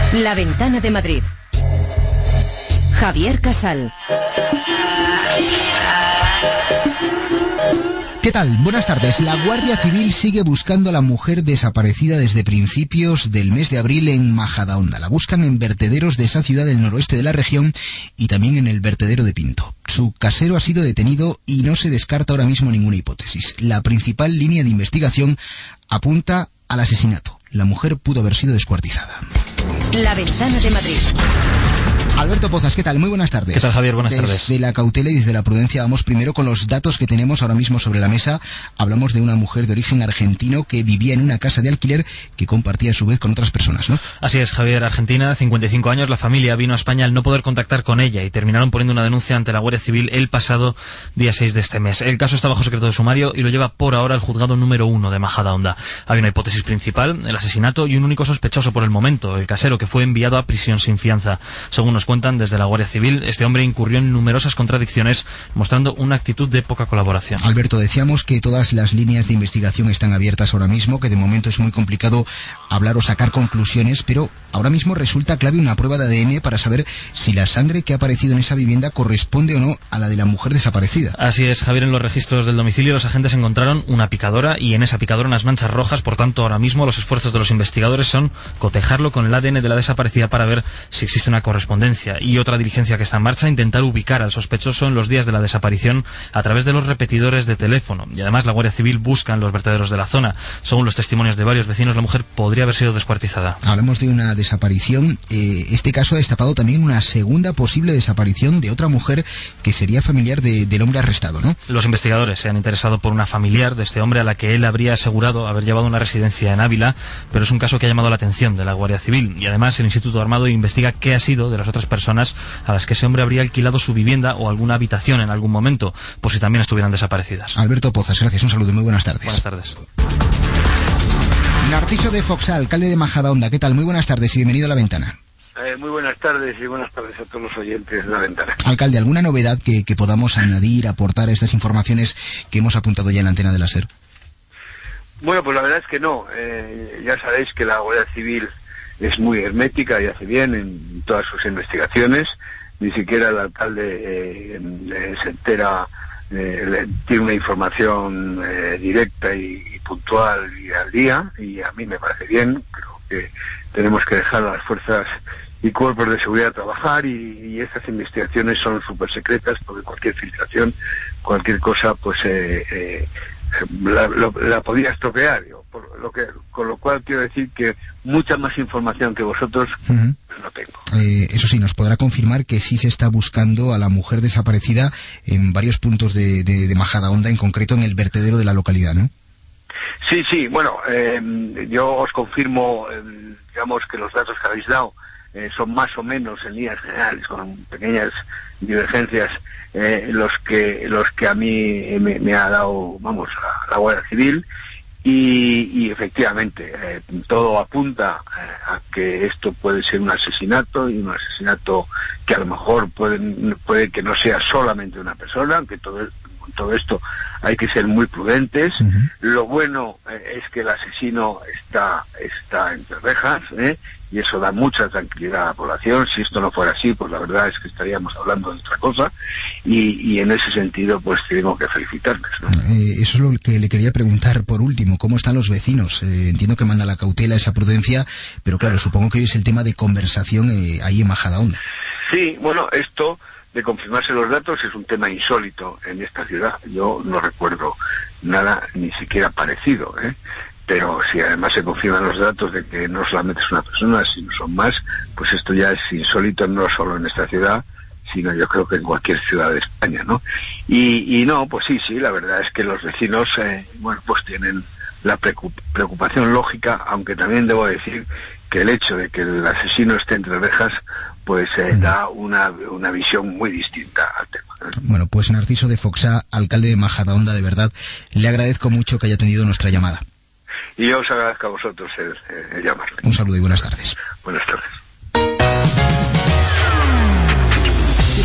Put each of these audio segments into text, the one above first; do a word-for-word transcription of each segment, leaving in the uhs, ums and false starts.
La Ventana de Madrid. Javier Casal. ¿Qué tal? Buenas tardes. La Guardia Civil sigue buscando a la mujer desaparecida desde principios del mes de abril en Majadahonda. La buscan en vertederos de esa ciudad del noroeste de la región y también en el vertedero de Pinto. Su casero ha sido detenido y no se descarta ahora mismo ninguna hipótesis. La principal línea de investigación apunta al asesinato. La mujer pudo haber sido descuartizada. La Ventana de Madrid. Alberto Pozas, ¿qué tal? Muy buenas tardes. ¿Qué tal, Javier? Buenas desde tardes. Desde la cautela y desde la prudencia vamos primero con los datos que tenemos ahora mismo sobre la mesa. Hablamos de una mujer de origen argentino que vivía en una casa de alquiler que compartía a su vez con otras personas, ¿no? Así es, Javier. Argentina, cincuenta y cinco años. La familia vino a España al no poder contactar con ella y terminaron poniendo una denuncia ante la Guardia Civil el pasado día seis de este mes. El caso está bajo secreto de sumario y lo lleva por ahora el juzgado número uno de Majadahonda. Hay una hipótesis principal, el asesinato, y un único sospechoso por el momento, el casero, que fue enviado a prisión sin fianza. Según nos cuentan desde la Guardia Civil, este hombre incurrió en numerosas contradicciones, mostrando una actitud de poca colaboración. Alberto, decíamos que todas las líneas de investigación están abiertas ahora mismo, que de momento es muy complicado hablar o sacar conclusiones, pero ahora mismo resulta clave una prueba de A D N para saber si la sangre que ha aparecido en esa vivienda corresponde o no a la de la mujer desaparecida. Así es, Javier. En los registros del domicilio los agentes encontraron una picadora y en esa picadora unas manchas rojas. Por tanto, ahora mismo los esfuerzos de los investigadores son cotejarlo con el A D N de la desaparecida para ver si existe una correspondencia. Y otra diligencia que está en marcha, intentar ubicar al sospechoso en los días de la desaparición a través de los repetidores de teléfono. Y además la Guardia Civil busca en los vertederos de la zona. Según los testimonios de varios vecinos, la mujer podría haber sido descuartizada. Hablamos de una desaparición. Eh, este caso ha destapado también una segunda posible desaparición de otra mujer que sería familiar de, del hombre arrestado, ¿no? Los investigadores se han interesado por una familiar de este hombre a la que él habría asegurado haber llevado a una residencia en Ávila, pero es un caso que ha llamado la atención de la Guardia Civil. Y además el Instituto Armado investiga qué ha sido de las otras personas a las que ese hombre habría alquilado su vivienda o alguna habitación en algún momento, por si también estuvieran desaparecidas. Alberto Pozas, gracias, un saludo, muy buenas tardes. Buenas tardes. Narciso de Foxá, alcalde de Majadahonda, ¿qué tal? Muy buenas tardes y bienvenido a La Ventana. Eh, muy buenas tardes y buenas tardes a todos los oyentes de La Ventana. Alcalde, ¿alguna novedad que, que podamos añadir, aportar a estas informaciones que hemos apuntado ya en la antena de la SER? Bueno, pues la verdad es que no. Eh, ya sabéis que la Guardia Civil es muy hermética y hace bien en todas sus investigaciones. Ni siquiera el alcalde eh, eh, se entera, eh, le, tiene una información eh, directa y, y puntual y al día, y a mí me parece bien. Creo que tenemos que dejar a las fuerzas y cuerpos de seguridad trabajar, y, y estas investigaciones son súper secretas, porque cualquier filtración, cualquier cosa, pues eh, eh, la, lo, la podía estropear. Digo, por lo que, con lo cual quiero decir que mucha más información que vosotros uh-huh. no tengo. Eh, eso sí, nos podrá confirmar que sí se está buscando a la mujer desaparecida en varios puntos de, de, de Majadahonda, en concreto en el vertedero de la localidad, ¿no? Sí, sí, bueno, eh, yo os confirmo, eh, digamos que los datos que habéis dado eh, son más o menos en líneas generales, con pequeñas divergencias, eh, los que los que a mí me, me ha dado, vamos, a la Guardia Civil. Y, y efectivamente, eh, todo apunta eh, a que esto puede ser un asesinato, y un asesinato que a lo mejor puede, puede que no sea solamente una persona, aunque todo, todo esto hay que ser muy prudentes. Uh-huh. Lo bueno eh, es que el asesino está, está entre rejas, ¿eh? y eso da mucha tranquilidad a la población. Si esto no fuera así, pues la verdad es que estaríamos hablando de otra cosa, y, y en ese sentido pues tenemos que felicitarles, ¿no? Eh, eso es lo que le quería preguntar por último, ¿cómo están los vecinos? Eh, entiendo que manda la cautela, esa prudencia, pero claro, supongo que hoy es el tema de conversación eh, ahí en Majadahonda. Sí, bueno, esto de confirmarse los datos es un tema insólito en esta ciudad. Yo no recuerdo nada ni siquiera parecido, ¿eh? Pero si además se confirman los datos de que no solamente es una persona, sino son más, pues esto ya es insólito, no solo en esta ciudad, sino yo creo que en cualquier ciudad de España, ¿no? Y, y no, pues sí, sí, la verdad es que los vecinos, eh, bueno, pues tienen la preocupación lógica, aunque también debo decir que el hecho de que el asesino esté entre rejas, pues eh, mm. da una, una visión muy distinta al tema, ¿eh? Bueno, pues Narciso de Foxá, alcalde de Majadahonda, de verdad, le agradezco mucho que haya tenido nuestra llamada. Y yo os agradezco a vosotros el, el llamarle. Un saludo y buenas tardes. Buenas tardes.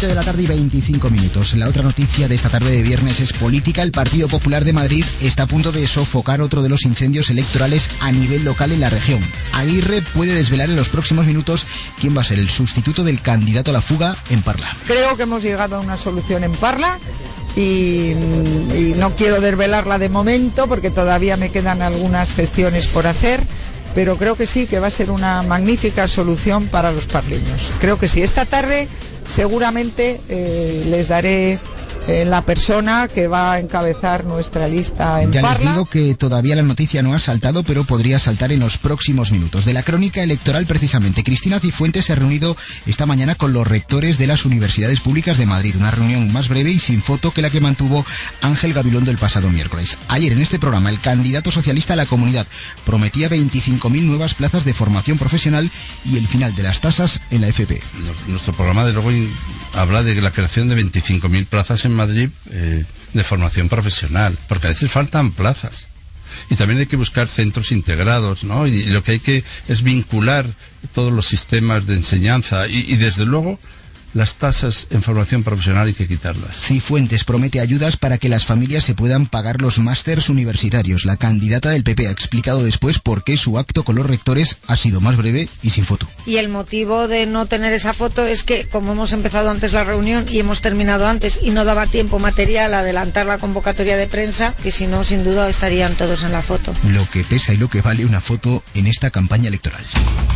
siete de la tarde y veinticinco minutos. La otra noticia de esta tarde de viernes es política. El Partido Popular de Madrid está a punto de sofocar otro de los incendios electorales a nivel local en la región. Aguirre puede desvelar en los próximos minutos quién va a ser el sustituto del candidato a la fuga en Parla. Creo que hemos llegado a una solución en Parla y, y no quiero desvelarla de momento porque todavía me quedan algunas gestiones por hacer. Pero creo que sí, que va a ser una magnífica solución para los parleños. Creo que sí. Esta tarde seguramente eh, les daré eh, la persona que va a encabezar nuestra lista en ya Parla. Les digo que todavía la noticia no ha saltado, pero podría saltar en los próximos minutos. De la crónica electoral, precisamente, Cristina Cifuentes se ha reunido esta mañana con los rectores de las universidades públicas de Madrid. Una reunión más breve y sin foto que la que mantuvo Ángel Gabilondo el pasado miércoles. Ayer, en este programa, el candidato socialista a la comunidad prometía veinticinco mil nuevas plazas de formación profesional y el final de las tasas en la F P. Nuestro programa de luego habla de la creación de veinticinco mil plazas en Madrid eh, de formación profesional, porque a veces faltan plazas. Y también hay que buscar centros integrados, ¿no? Y, y lo que hay que es vincular todos los sistemas de enseñanza y, y desde luego las tasas en formación profesional hay que quitarlas. Cifuentes promete ayudas para que las familias se puedan pagar los másters universitarios. La candidata del P P ha explicado después por qué su acto con los rectores ha sido más breve y sin foto. Y el motivo de no tener esa foto es que, como hemos empezado antes la reunión y hemos terminado antes y no daba tiempo material a adelantar la convocatoria de prensa, que si no, sin duda estarían todos en la foto. Lo que pesa y lo que vale una foto en esta campaña electoral.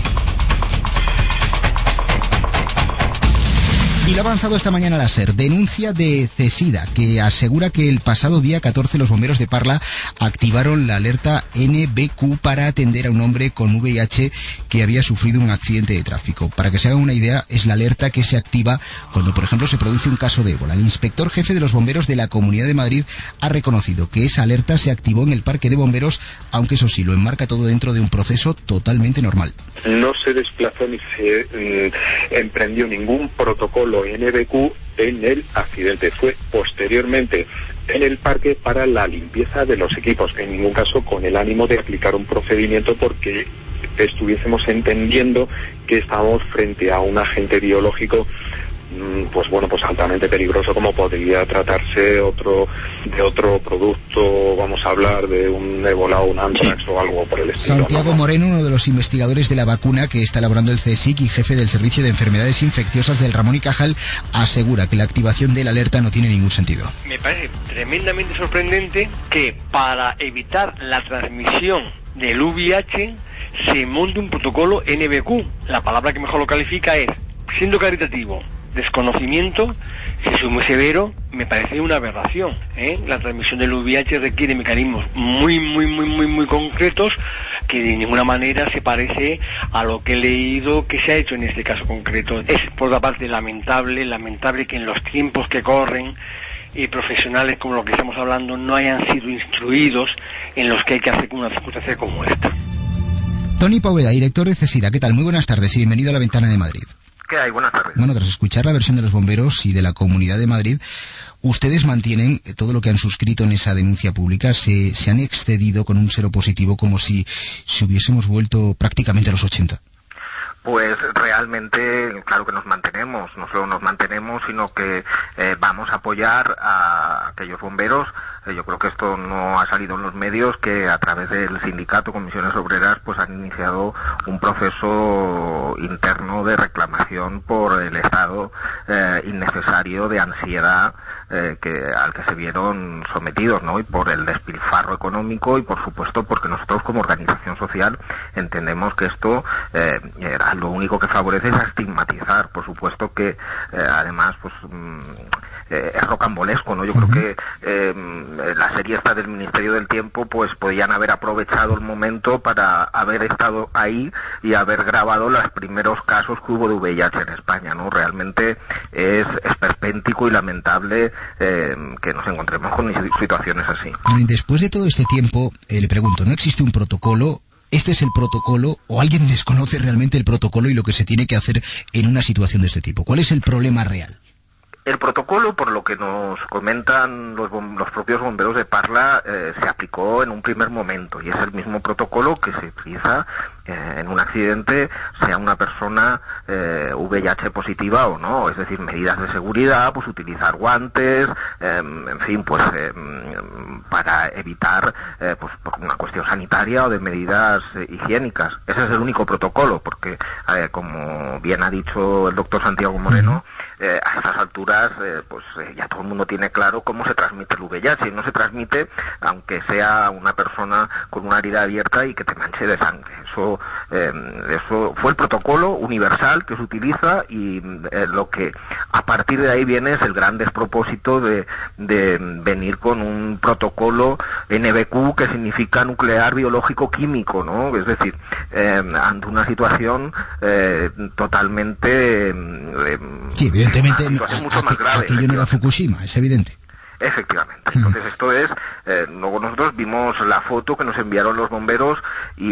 Y lo ha avanzado esta mañana la SER. Denuncia de CESIDA, que asegura que el pasado día catorce los bomberos de Parla activaron la alerta N B Q para atender a un hombre con V I H que había sufrido un accidente de tráfico. Para que se hagan una idea, es la alerta que se activa cuando, por ejemplo, se produce un caso de ébola. El inspector jefe de los bomberos de la Comunidad de Madrid ha reconocido que esa alerta se activó en el parque de bomberos, aunque eso sí, lo enmarca todo dentro de un proceso totalmente normal. No se desplazó ni se eh, emprendió ningún protocolo N B Q en el accidente. Fue posteriormente en el parque para la limpieza de los equipos, en ningún caso con el ánimo de aplicar un procedimiento porque estuviésemos entendiendo que estábamos frente a un agente biológico pues bueno, pues altamente peligroso, como podría tratarse otro de otro producto, vamos a hablar de un ébola o un anthrax o algo por el estilo. Santiago ¿no? Moreno, uno de los investigadores de la vacuna que está elaborando el CSIC y jefe del Servicio de Enfermedades Infecciosas del Ramón y Cajal, asegura que la activación de la alerta no tiene ningún sentido. Me parece tremendamente sorprendente que para evitar la transmisión del V I H se monte un protocolo N B Q. La palabra que mejor lo califica es, siendo caritativo, desconocimiento. Si es muy severo, me parece una aberración, ¿eh? La transmisión del V I H requiere mecanismos muy, muy, muy, muy, muy concretos que de ninguna manera se parece a lo que he leído que se ha hecho en este caso concreto. Es, por otra parte, lamentable, lamentable que en los tiempos que corren y profesionales como los que estamos hablando no hayan sido instruidos en los que hay que hacer una circunstancia como esta. Tony Poveda, director de CESIDA, ¿qué tal? Muy buenas tardes y bienvenido a La Ventana de Madrid. ¿Qué hay? Buenas tardes. Bueno, tras escuchar la versión de los bomberos y de la Comunidad de Madrid, ustedes mantienen todo lo que han suscrito en esa denuncia pública. Se, se han excedido con un cero positivo como si se hubiésemos vuelto prácticamente a los ochenta. Pues realmente, claro que nos mantenemos, no solo nos mantenemos, sino que eh, vamos a apoyar a aquellos bomberos. Eh, yo creo que esto no ha salido en los medios, que a través del sindicato Comisiones Obreras pues han iniciado un proceso interno de reclamación por el estado eh, innecesario de ansiedad eh, que al que se vieron sometidos, ¿no? Y por el despilfarro económico y por supuesto porque nosotros como organización social entendemos que esto eh, era lo único que favorece es a estigmatizar. Por supuesto que eh, además pues mm, eh, es rocambolesco, ¿no? Yo uh-huh. creo que eh, la serie esta del Ministerio del Tiempo pues podían haber aprovechado el momento para haber estado ahí y haber grabado los primeros casos que hubo de V I H en España, ¿no? Realmente es esperpéntico y lamentable eh, que nos encontremos con situaciones así. Después de todo este tiempo, eh, le pregunto, ¿no existe un protocolo? ¿Este es el protocolo o alguien desconoce realmente el protocolo y lo que se tiene que hacer en una situación de este tipo? ¿Cuál es el problema real? El protocolo, por lo que nos comentan los, los propios bomberos de Parla, eh, se aplicó en un primer momento y es el mismo protocolo que se utiliza eh, en un accidente, sea una persona eh, V I H positiva o no, es decir, medidas de seguridad, pues utilizar guantes, eh, en fin, pues eh, para evitar eh, pues por una cuestión sanitaria o de medidas eh, higiénicas. Ese es el único protocolo, porque eh, como bien ha dicho el doctor Santiago Moreno, eh, a estas alturas Eh, pues eh, ya todo el mundo tiene claro cómo se transmite el V I H, y no se transmite aunque sea una persona con una herida abierta y que te manche de sangre. Eso, eh, eso fue el protocolo universal que se utiliza, y eh, lo que a partir de ahí viene es el gran despropósito de, de venir con un protocolo N B Q, que significa nuclear, biológico, químico, ¿no? Es decir, eh, ante una situación eh, totalmente eh, sí, evidentemente una situación mucho más grave. Aquello no era Fukushima, es evidente. Efectivamente. Entonces esto es, eh, luego nosotros vimos la foto que nos enviaron los bomberos y,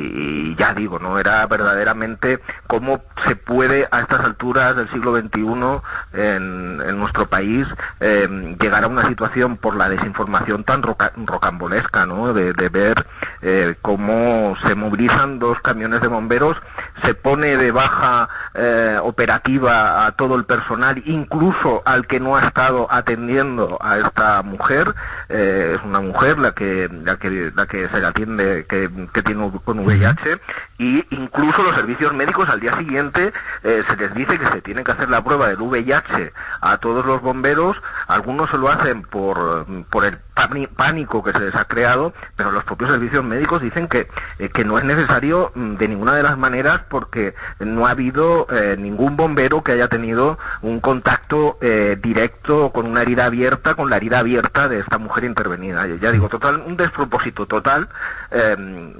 y ya digo, no era verdaderamente cómo se puede a estas alturas del siglo veintiuno en, en nuestro país eh, llegar a una situación por la desinformación tan roca, rocambolesca, ¿no? De, de ver eh, cómo se movilizan dos camiones de bomberos, se pone de baja eh, operativa a todo el personal, incluso al que no ha estado atendiendo a esta mujer, eh, es una mujer la que la que la que se le atiende, que, que tiene con V I H, y incluso los servicios médicos al día siguiente eh, se les dice que se tiene que hacer la prueba del V I H a todos los bomberos. Algunos se lo hacen por por el pánico que se les ha creado, pero los propios servicios médicos dicen que eh, que no es necesario de ninguna de las maneras, porque no ha habido eh, ningún bombero que haya tenido un contacto eh, directo con una herida abierta, con la herida abierta de esta mujer intervenida. Ya digo, total, un despropósito total eh,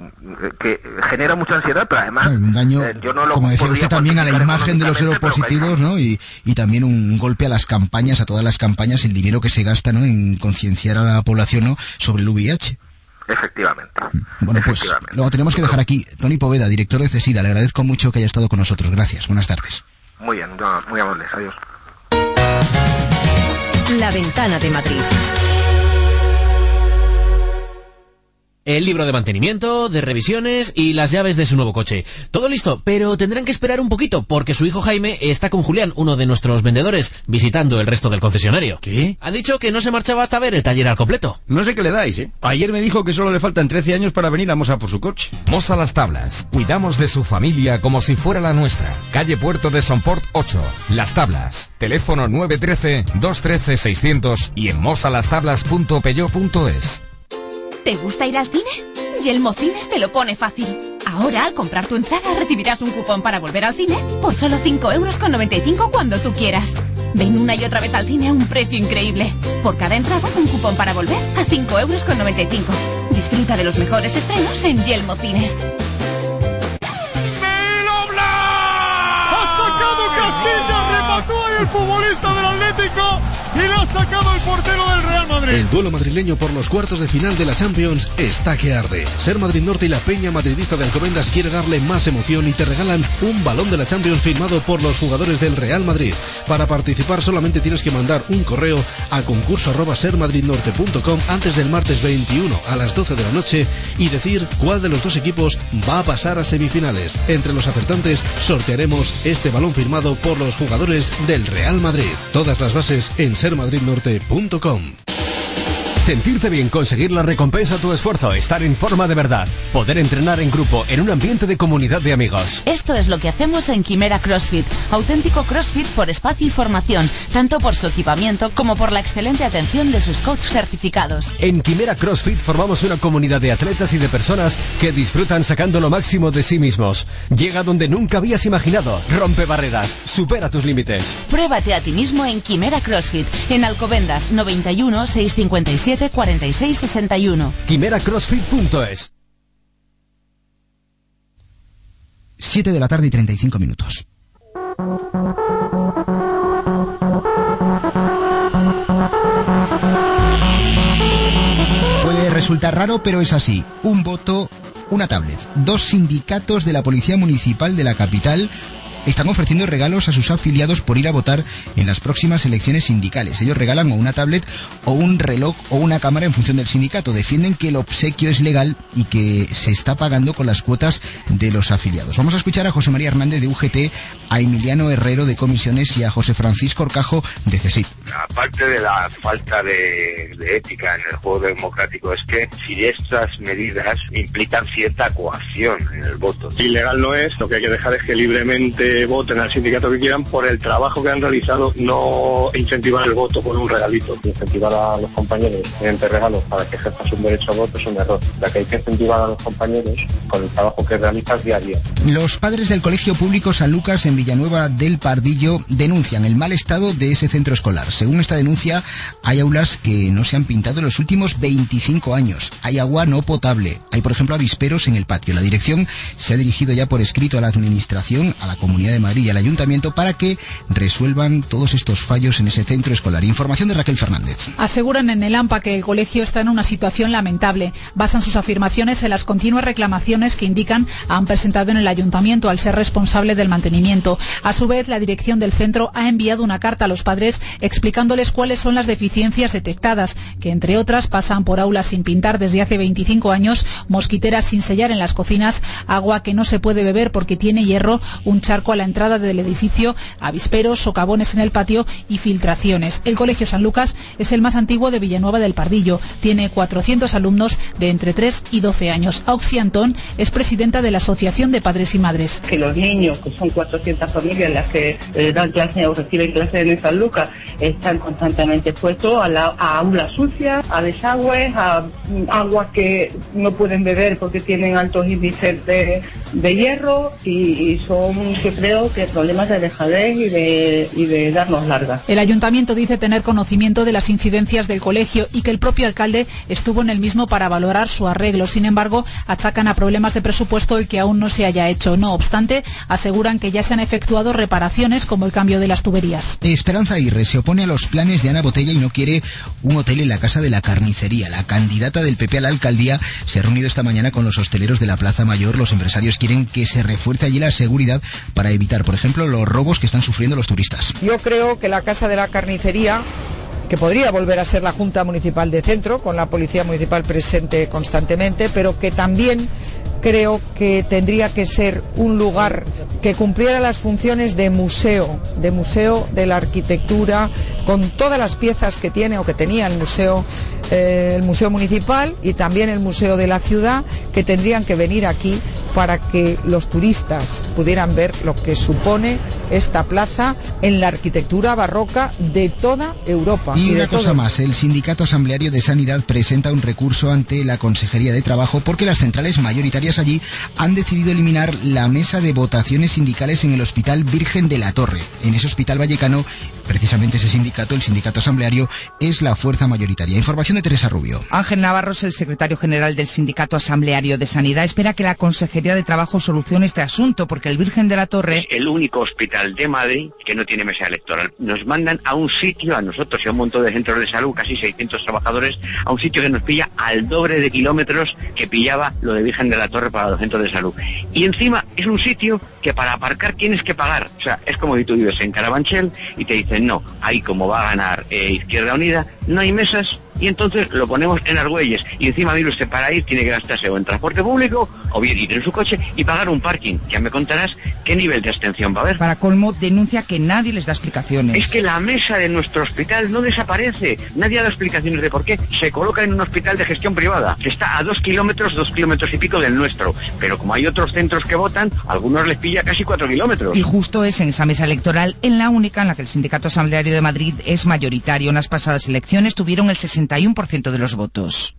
que genera mucha ansiedad, pero además un daño, eh, yo no lo como decía usted, también a la imagen de los seropositivos, ¿no? Y, y también un golpe a las campañas, a todas las campañas, el dinero que se gasta, ¿no?, en concienciar a la población, ¿no?, sobre el V I H. Efectivamente. Bueno, pues lo tenemos que dejar aquí. Tony Poveda, director de CESIDA, le agradezco mucho que haya estado con nosotros. Gracias, buenas tardes. Muy bien, muy amables, adiós. La Ventana de Madrid. El libro de mantenimiento, de revisiones y las llaves de su nuevo coche. Todo listo, pero tendrán que esperar un poquito, porque su hijo Jaime está con Julián, uno de nuestros vendedores, visitando el resto del concesionario. ¿Qué? Ha dicho que no se marchaba hasta ver el taller al completo. No sé qué le dais, ¿eh? Ayer me dijo que solo le faltan trece años para venir a Mosa por su coche. Mosa Las Tablas. Cuidamos de su familia como si fuera la nuestra. Calle Puerto de Somport ocho. Las Tablas. Teléfono nueve uno tres, dos uno tres, seiscientos y en mosalastablas punto peyo punto es. ¿Te gusta ir al cine? Yelmocines te lo pone fácil. Ahora, al comprar tu entrada, recibirás un cupón para volver al cine por solo cinco euros con noventa y cinco cuando tú quieras. Ven una y otra vez al cine a un precio increíble. Por cada entrada, un cupón para volver a cinco euros con noventa y cinco. Disfruta de los mejores estrenos en Yelmocines. ¡Ha sacado Casillas! ¡Remató ahí el futbolista del Atlético! ¡Y le ha sacado el portero del Real Madrid! El duelo madrileño por los cuartos de final de la Champions está que arde. Ser Madrid Norte y la Peña Madridista de Alcobendas quiere darle más emoción y te regalan un balón de la Champions firmado por los jugadores del Real Madrid. Para participar solamente tienes que mandar un correo a concurso arroba sermadridnorte punto com antes del martes veintiuno a las doce de la noche y decir cuál de los dos equipos va a pasar a semifinales. Entre los acertantes sortearemos este balón firmado por los jugadores del Real Madrid. Todas las bases en sermadridnorte punto com. Sentirte bien, conseguir la recompensa a tu esfuerzo, estar en forma de verdad, poder entrenar en grupo, en un ambiente de comunidad de amigos. Esto es lo que hacemos en Quimera CrossFit, auténtico CrossFit por espacio y formación, tanto por su equipamiento como por la excelente atención de sus coaches certificados. En Quimera CrossFit formamos una comunidad de atletas y de personas que disfrutan sacando lo máximo de sí mismos. Llega donde nunca habías imaginado, rompe barreras, supera tus límites. Pruébate a ti mismo en Quimera CrossFit, en Alcobendas, noventa y uno, seiscientos cincuenta y siete, cuarenta y seis, sesenta y uno. quimera crossfit punto es. siete de la tarde y treinta y cinco minutos. Puede resultar raro, pero es así. Un voto, una tablet. Dos sindicatos de la Policía Municipal de la capital están ofreciendo regalos a sus afiliados por ir a votar en las próximas elecciones sindicales. Ellos regalan o una tablet o un reloj o una cámara en función del sindicato. Defienden que el obsequio es legal y que se está pagando con las cuotas de los afiliados. Vamos a escuchar a José María Hernández de U G T, a Emiliano Herrero de Comisiones y a José Francisco Orcajo de CESID. Aparte de la falta de, de ética en el juego democrático, es que si estas medidas implican cierta coacción en el voto. Ilegal no es, lo que hay que dejar es que libremente voten al sindicato que quieran por el trabajo que han realizado, no incentivar el voto con un regalito. Incentivar a los compañeros mediante regalos para que ejerzan su derecho a voto es un error, ya que hay que incentivar a los compañeros con el trabajo que realizan día a día. Los padres del Colegio Público San Lucas en Villanueva del Pardillo denuncian el mal estado de ese centro escolar. Según esta denuncia, hay aulas que no se han pintado en los últimos veinticinco años. Hay agua no potable. Hay, por ejemplo, avisperos en el patio. La dirección se ha dirigido ya por escrito a la Administración, a la Comunidad de Madrid y al Ayuntamiento para que resuelvan todos estos fallos en ese centro escolar. Información de Raquel Fernández. Aseguran en el AMPA que el colegio está en una situación lamentable. Basan sus afirmaciones en las continuas reclamaciones que indican han presentado en el Ayuntamiento al ser responsable del mantenimiento. A su vez, la dirección del centro ha enviado una carta a los padres explicándoles cuáles son las deficiencias detectadas, que entre otras pasan por aulas sin pintar desde hace veinticinco años, mosquiteras sin sellar en las cocinas, agua que no se puede beber porque tiene hierro, un charco a la entrada del edificio, avisperos, socavones en el patio y filtraciones. El Colegio San Lucas es el más antiguo de Villanueva del Pardillo. Tiene cuatrocientos alumnos de entre tres y doce años. Auxi Antón es presidenta de la Asociación de Padres y Madres. Que los niños, que son cuatrocientas familias las que eh, dan clases o reciben clases en San Lucas, están constantemente expuestos a, la, a aulas sucias, a desagües, a aguas que no pueden beber porque tienen altos índices de, de hierro y, y son, yo creo, que problemas de dejadez y de, y de darnos largas. El Ayuntamiento dice tener conocimiento de las incidencias del colegio y que el propio alcalde estuvo en el mismo para valorar su arreglo. Sin embargo, achacan a problemas de presupuesto el que aún no se haya hecho. No obstante, aseguran que ya se han efectuado reparaciones como el cambio de las tuberías. Esperanza Aguirre se opone a los planes de Ana Botella y no quiere un hotel en la Casa de la Carnicería. La candidata del P P a la alcaldía se ha reunido esta mañana con los hosteleros de la Plaza Mayor. Los empresarios quieren que se refuerce allí la seguridad para evitar, por ejemplo, los robos que están sufriendo los turistas. Yo creo que la Casa de la Carnicería, que podría volver a ser la Junta Municipal de Centro, con la Policía Municipal presente constantemente, pero que también creo que tendría que ser un lugar que cumpliera las funciones de museo, de museo de la arquitectura, con todas las piezas que tiene o que tenía el museo, eh, el museo municipal y también el museo de la ciudad, que tendrían que venir aquí para que los turistas pudieran ver lo que supone esta plaza en la arquitectura barroca de toda Europa. Y, y una cosa todo. más, el Sindicato Asambleario de Sanidad presenta un recurso ante la Consejería de Trabajo porque las centrales mayoritarias allí han decidido eliminar la mesa de votaciones sindicales en el Hospital Virgen de la Torre. En ese hospital vallecano, precisamente ese sindicato, el Sindicato Asambleario, es la fuerza mayoritaria. Información de Teresa Rubio. Ángel Navarros, el secretario general del Sindicato Asambleario de Sanidad, espera que la Consejería de Trabajo solucione este asunto porque el Virgen de la Torre es el único hospital de Madrid que no tiene mesa electoral. Nos mandan a un sitio, a nosotros y a un montón de centros de salud, casi seiscientos trabajadores, a un sitio que nos pilla al doble de kilómetros que pillaba lo de Virgen de la Torre para los centros de salud. Y encima es un sitio que para aparcar tienes que pagar. O sea, es como si tú vives en Carabanchel y te dicen, no, ahí como va a ganar eh, Izquierda Unida, no hay mesas, y entonces lo ponemos en Argüelles. Y encima, mire usted, para ir tiene que gastarse o en transporte público o bien ir en su coche y pagar un parking. Ya me contarás qué nivel de abstención va a haber. Para colmo, denuncia que nadie les da explicaciones. Es que la mesa de nuestro hospital no desaparece. Nadie da explicaciones de por qué. Se coloca en un hospital de gestión privada, que está a dos kilómetros, dos kilómetros y pico del nuestro. Pero como hay otros centros que votan, a algunos les pilla casi cuatro kilómetros. Y justo es en esa mesa electoral, en la única en la que el Sindicato Asambleario de Madrid es mayoritario. En las pasadas elecciones tuvieron el sesenta y uno por ciento de los votos.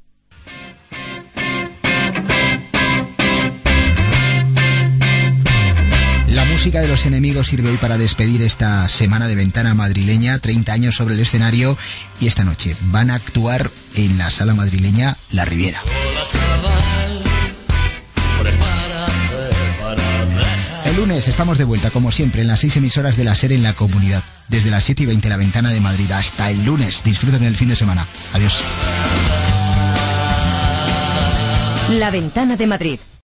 La música de Los Enemigos sirve hoy para despedir esta semana de ventana madrileña, treinta años sobre el escenario, y esta noche van a actuar en la sala madrileña La Riviera. El lunes estamos de vuelta, como siempre, en las seis emisoras de la SER en la comunidad. Desde las siete y veinte, La Ventana de Madrid. Hasta el lunes. Disfruten el fin de semana. Adiós. La Ventana de Madrid.